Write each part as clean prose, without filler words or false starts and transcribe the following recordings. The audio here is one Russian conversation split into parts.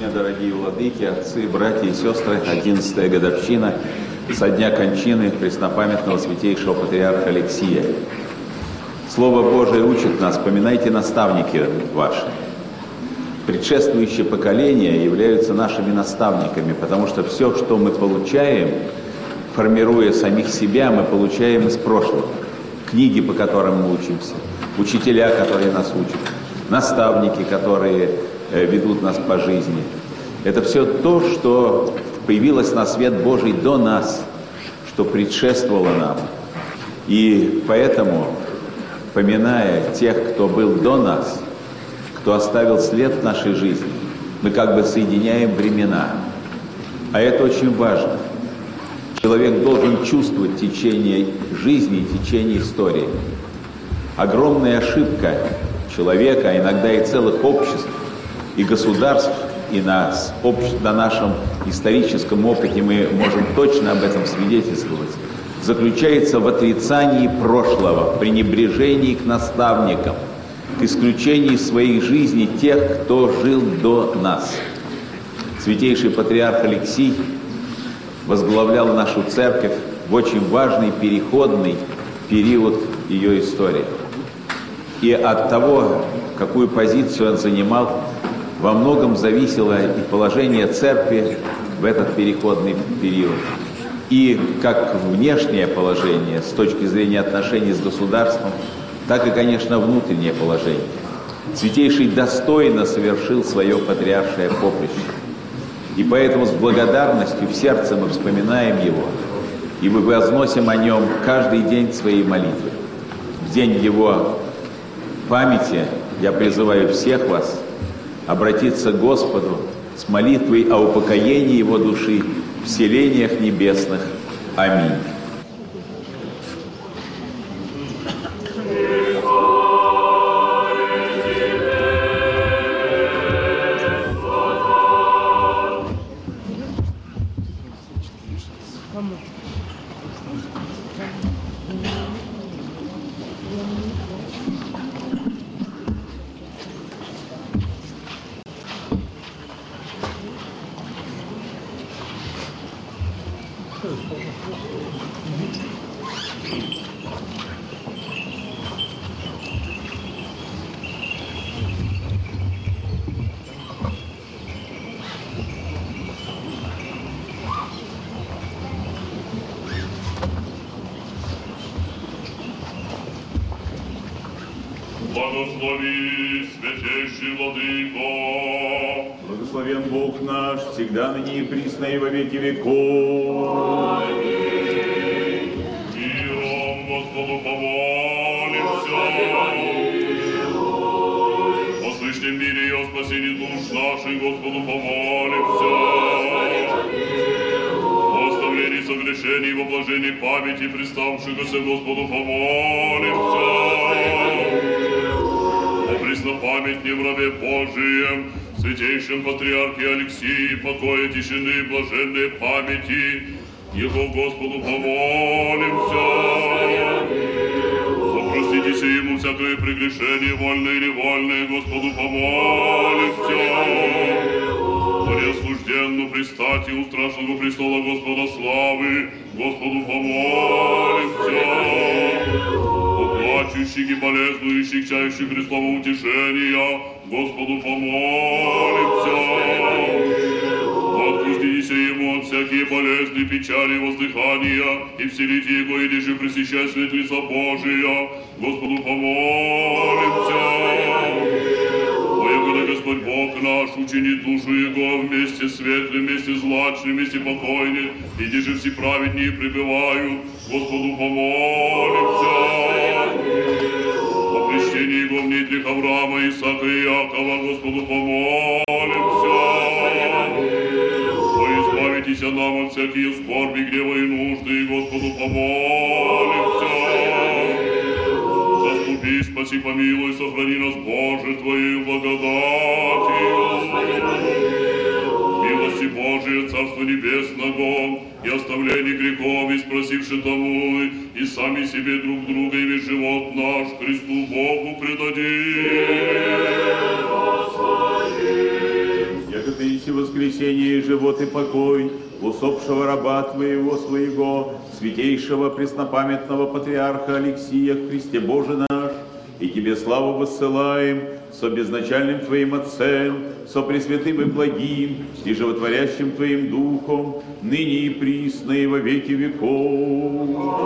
Сегодня, дорогие владыки, отцы, братья и сестры, 11-я годовщина со дня кончины преснопамятного святейшего патриарха Алексия. Слово Божие учит нас: поминайте наставники ваши. Предшествующие поколения являются нашими наставниками, потому что все, что мы получаем, формируя самих себя, мы получаем из прошлого. Книги, по которым мы учимся, учителя, которые нас учат, наставники, которые ведут нас по жизни. Это все то, что появилось на свет Божий до нас, что предшествовало нам. И поэтому, поминая тех, кто был до нас, кто оставил след в нашей жизни, мы как бы соединяем времена. А это очень важно. Человек должен чувствовать течение жизни, течение истории. Огромная ошибка человека, а иногда и целых обществ, и государств, и на нашем историческом опыте мы можем точно об этом свидетельствовать, заключается в отрицании прошлого, пренебрежении к наставникам, к исключению из своих жизней тех, кто жил до нас. Святейший патриарх Алексий возглавлял нашу церковь в очень важный переходный период ее истории. И от того, какую позицию он занимал, во многом зависело и положение церкви в этот переходный период. И как внешнее положение с точки зрения отношений с государством, так и, конечно, внутреннее положение. Святейший достойно совершил свое патриаршее поприще. И поэтому с благодарностью в сердце мы вспоминаем его, и мы возносим о нем каждый день своей молитвы. В день его памяти я призываю всех вас обратиться к Господу с молитвой о упокоении его души в селениях небесных. Аминь. Благослови, святейший Владыко! Благословен Бог наш, всегда ныне и присно и во веки веков. Аминь. Миром Господу помолимся. О слышном мире и о спасении душ наших Господу помолимся. О оставлении согрешений и во блаженной памяти приставшихся Господу помолимся. Преснопамятне в рабе Божием, святейшем патриархе Алексии, покоя, тишины, блаженной памяти, его Господу помолимся. Проститесь ему всякое прегрешение, вольное или невольное, Господу помолимся. Преосужденну предстать у страшного престола Господа славы, Господу помолимся. Плачущих и болезнующих, чающих Христова утешения, Господу помолимся. Отпустите ему от всякие болезни, печали, воздыхания, и вселите его, и же пресыщай свет лица Божия, Господу помолимся. Когда Господь Бог наш учинит душу его вместе светлым, вместе злачным, вместе покойным, и же все праведнее пребывают, Господу помолимся. О крещении его в нитрях Авраама, Исаака и Иакова, Господу помолимся. О избавитесь нам от всякие скорби, гнева и нужды, Господу помолимся. Заступи, спаси, помилуй, сохрани нас, Боже, Твоей благодатью. Милости Божие, Царство Небесного, и оставление грехов, и спросивши тому, и сами себе друг друга, и весь живот наш Христу Богу предадим. Яко ты приси воскресение и живот и покой усопшего раба Твоего своего, святейшего преснопамятного патриарха Алексия, Христе Боже наш, и Тебе славу воссылаем со безначальным Твоим Отцем, со пресвятым и благим, и животворящим Твоим Духом, ныне и присно и во веки веков.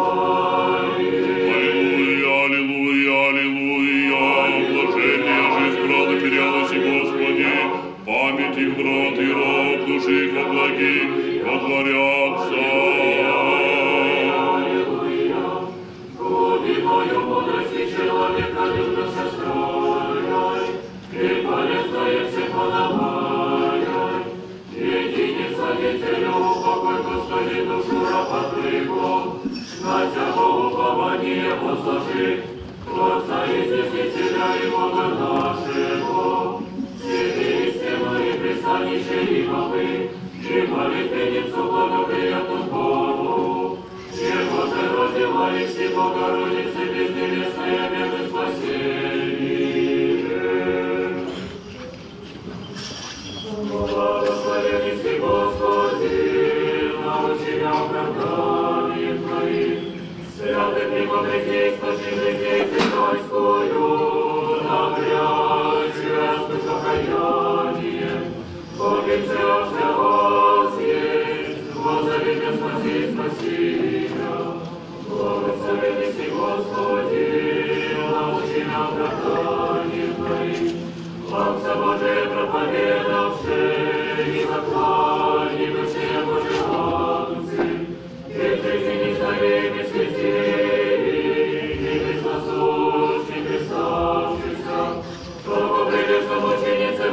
Аллилуйя, аллилуйя, аллилуйя, блаженная жизнь брала терялась и Господи, память их брат и раб, души их во благи, водворятся. Аллилуйя, губи мою мудрости человека любно сострояй, и полезное всех подавай, единица дителю упокой, Господи, душу раба Твоего, на Тебя упование возложи, Творца и Изъяснителя и Бога нашего, святые стены и пристанище и попы, и молитвенницу благоприятную Богу, Его же родила и Богородицы безнебесная веры спасение. Благословен си Господи, научи меня оправданием Твоим, святым преподнести спаси жизнь Христовскую, напрячь распуть покаянием, Богим же возъесть, возови меня спаси, спаси меня. Благословен си Господи, научи меня оправданием Твоим, Славца Божия проповедавши, и заклани все Божьи радости, и жизни незнаемые святей, и Христосущий, представшийся, благоприлежно мученице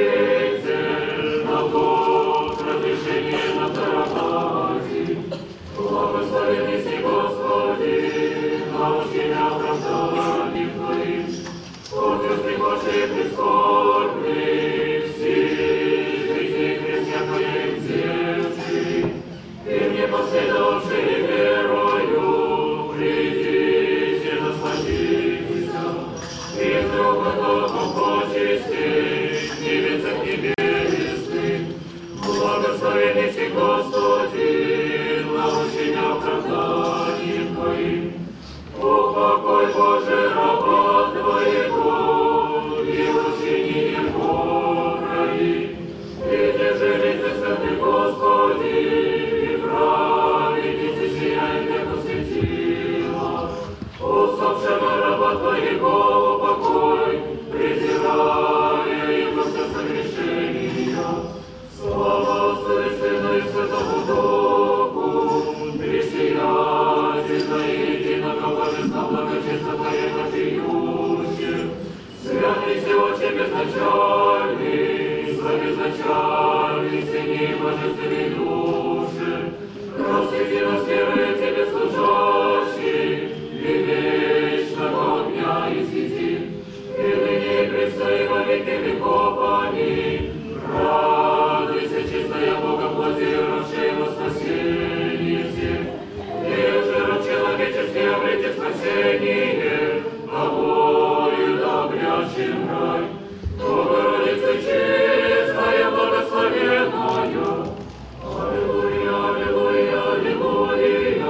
молите, на Бог разрешение на проказе. Благословен си Господи, научи меня оправданием Твоим, Отче Божий прискорбный, всей жизни крестья Твоей взявший, и мне последовавший верою, придите да спаситесь, и друг Богом почести, небесах небесных. Благословен си Господи, научи меня оправданием Твоим, упокой Божий раба Твоего, и учини его раи, и держи лице святый Господи, и праведницы сияй веку светила, усопшего раба Твоего упокой, презирая его все согрешения. Слава Отцу и Сыну и Святому Духу, пресиятельно и единого Божества благочестия Твоего пьющих, святый всеотче безначальный, славезначальный, сыне божественной души, просвети нас верою Тебе служащий, и вечного огня и свети, и ныне и присно и во веки веков. Аминь. Радуйся, чистая Бога плоти, родшей во спасение всех, и же род человеческий обретет спасение, тобою да обрящен рай. Богородица чистая, благословенная, аллилуйя, аллилуйя, аллилуйя.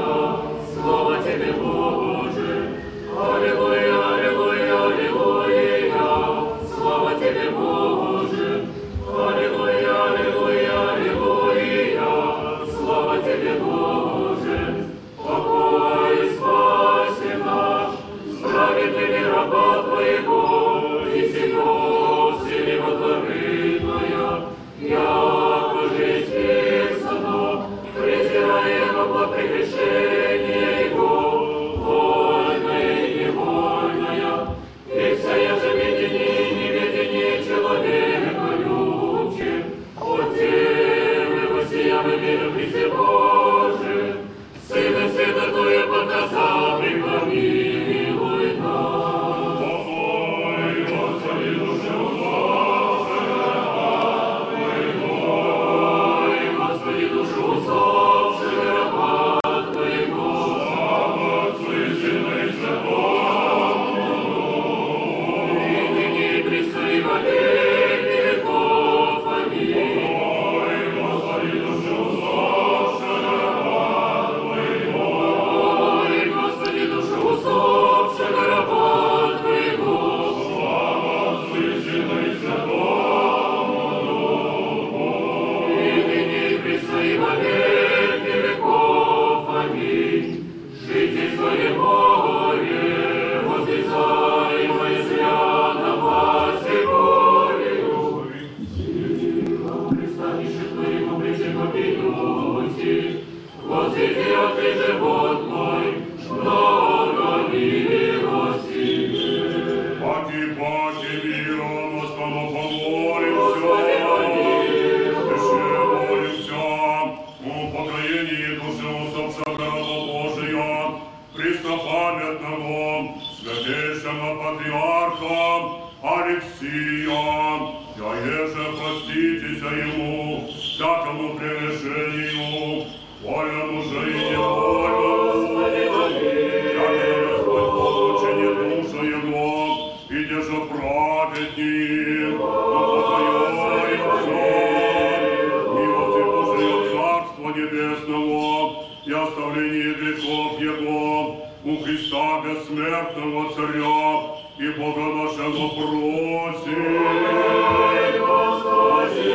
Господу помолимся. Еще молимся о покоении души усопшего раба Божия, преснопамятного святейшего патриарха Алексия, я еже проститеся ему, всякому прегрешению, вольному же и невольному, яко Господь получение душу его, и деже праведник, упокояется, милости Божие Царства Небесного и оставление грехов его, у Христа бессмертного Царя и Бога нашего просим. Господи,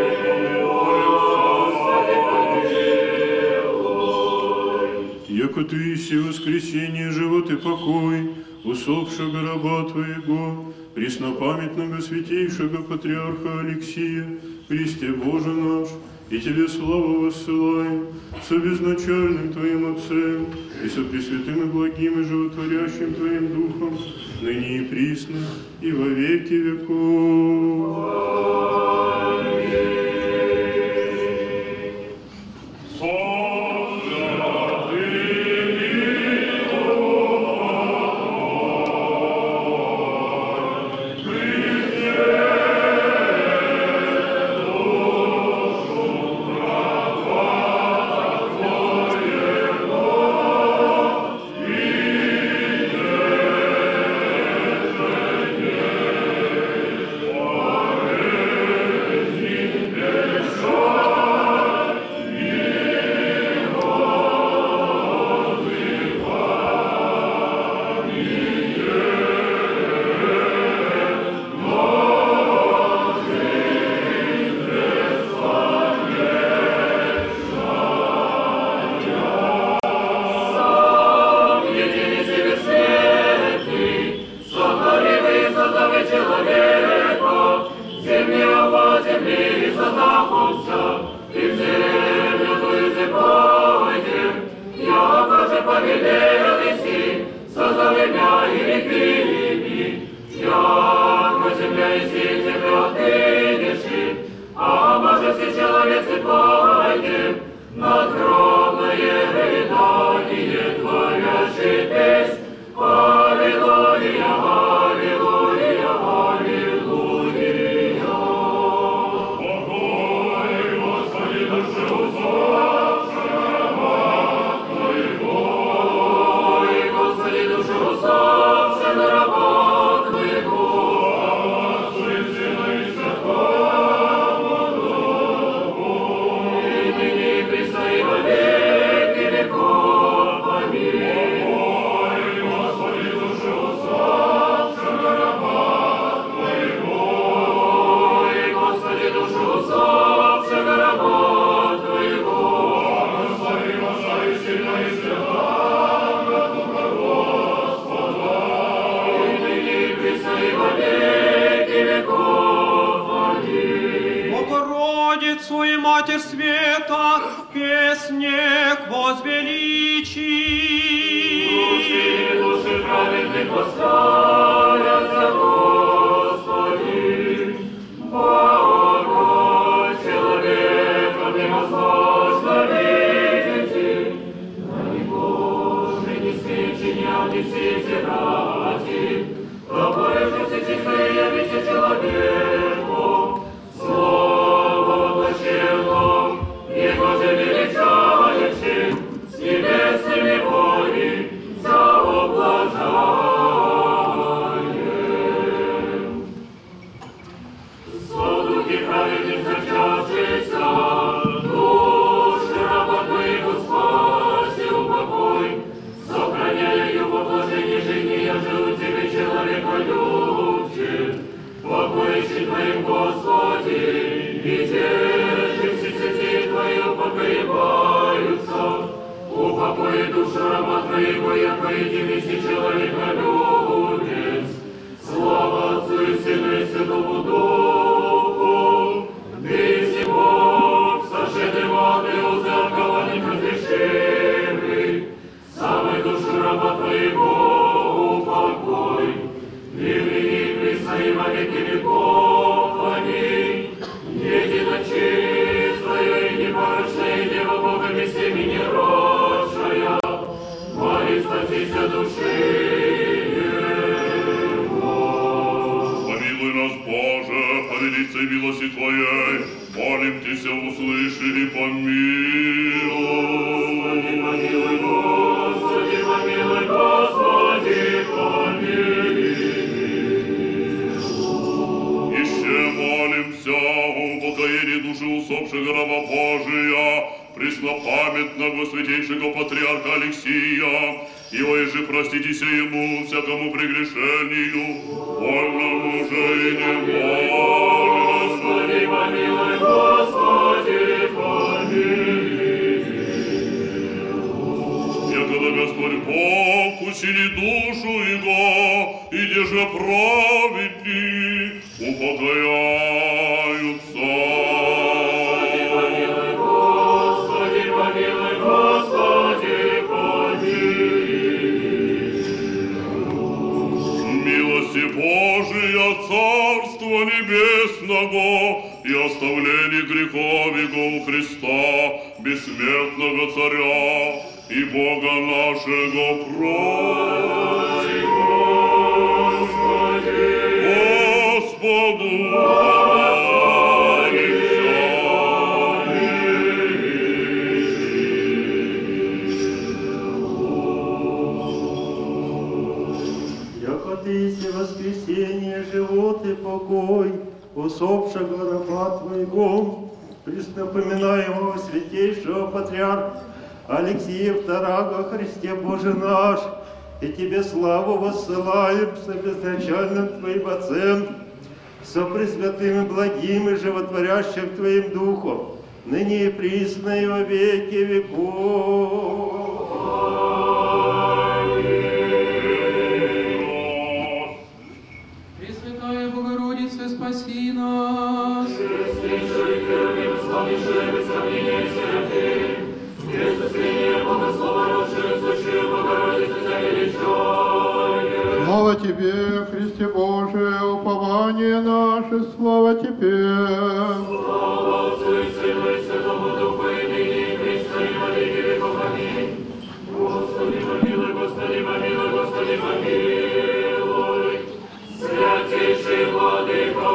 яко Ты иси воскресение, живот и покой, усопшего раба Твоего, преснопамятного святейшего патриарха Алексия, Христе Боже наш, и Тебе славу воссылаем, со безначальным Твоим Отцем, и со пресвятым и благим и животворящим Твоим Духом, ныне и присно, и во веки веков. Богородицу и Матерь Света, песне возвеличи. Души праведных восхвалятся, Господи, Бога человека невозможно видеть, но не Божий не скриченят и все братья, тобою же все чистое явится человеку, Слово воплощенном, Его же величающим, с небесными войны заоблажаем. Содухи праведных зачавшихся, души раба Твоего спаси упокой, сохраняя его положение жизни, я живу Тебе, человеколюбче, покоящий Твоим, Господи, и держимся сети Твою покоеваются, упокой душу раба Твоего, яко единый человеколюбец. Слава Отцу и Сыну и Святому Духу, Ты Бог, сошедший в ад и узакованных разрешимый, самой душу раба Твоего упокой, и ныне и присно и во веки веков. велится милости Твоей, молим Тися, услыши и помилуй. Помилуй, Господи, помилуй, Господи, помилуй. Еще молимся о упокоении души усопшего раба Божия, преснопамятного святейшего патриарха Алексия, и воеже проститеся ему всякому прегрешению, вольному же и невольному. Господи, помилуй, Господи, помилуй. Якогда Господь Бог усили душу Его, и деже праведни упокояются. Господи, помилуй, Господи, помилуй. Милости Божия, Царства Небесного и оставление грехов Его у Христа, бессмертного Царя и Бога нашего просим. Господу Яко Ты есть воскресение, живот и покой, усопшего раба Твоего, преснопоминаемого святейшего патриарха Алексия Втораго, Христе Боже наш, и Тебе славу воссылаем со безначальным Твоим Отцем, со пресвятым и благим и животворящим Твоим Духом, ныне и присно и во веки веков. Пресвятая Богородица, спаси нас. Честнейший Херувим, славнейший без сомнения Серафим, без устрения Бога Слова родшее, сущую Богородицу Тебя величаем. Слава Тебе, Христе Божие, упование наше, слава Тебе. Слава Отцу и Сыну и Святому Духу, и ныне и присно и во веки веков. Аминь. Господи, помилуй, Господи, помилуй, Господи, помилуй. Святейший Владыко,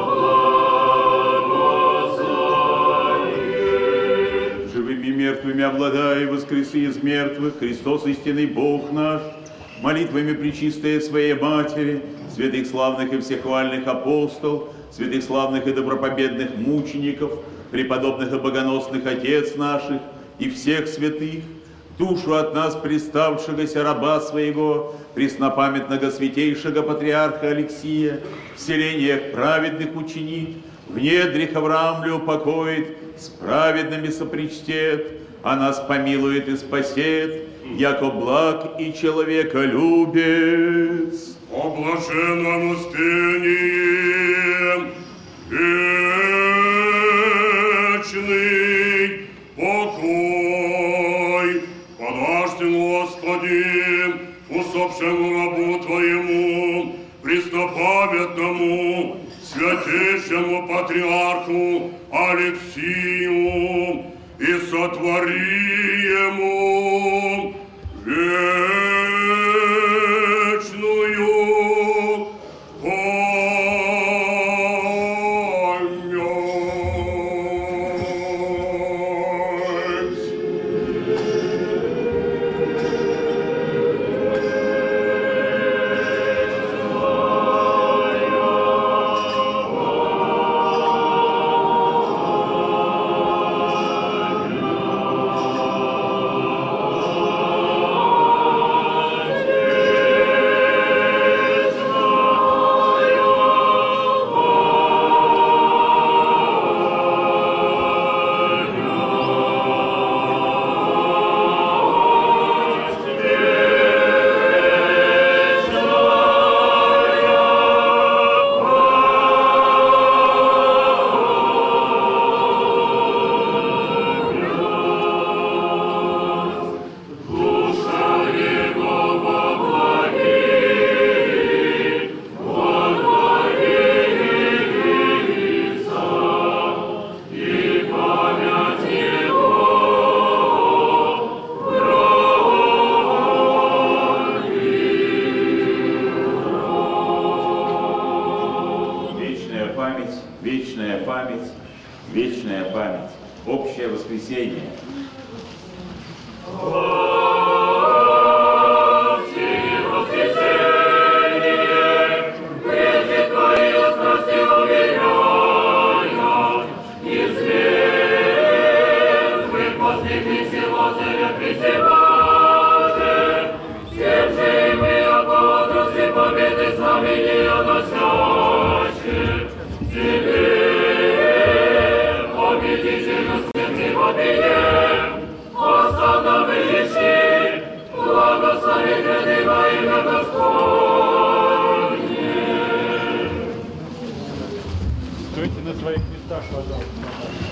благослови. Живыми и мертвыми обладая, воскреси из мертвых, Христос истинный Бог наш, молитвами пречистая Своей Матери, святых славных и всехвальных апостол, святых славных и добропобедных мучеников, преподобных и богоносных отец наших и всех святых, душу от нас приставшегося раба Своего, преснопамятного святейшего патриарха Алексия, в селениях праведных учинит, в недрях Авраамле упокоит, с праведными сопричтет, а нас помилует и спасет, яко благ и человеколюбец. о блаженном успении, вечный покой, подашь Ты, Господи, усопшему рабу Твоему, преснопамятному, святейшему патриарху Алексию, и сотвори ему вечную память. память, вечная память, вечная память. Общее воскресение. Стойте на своих местах, пожалуйста.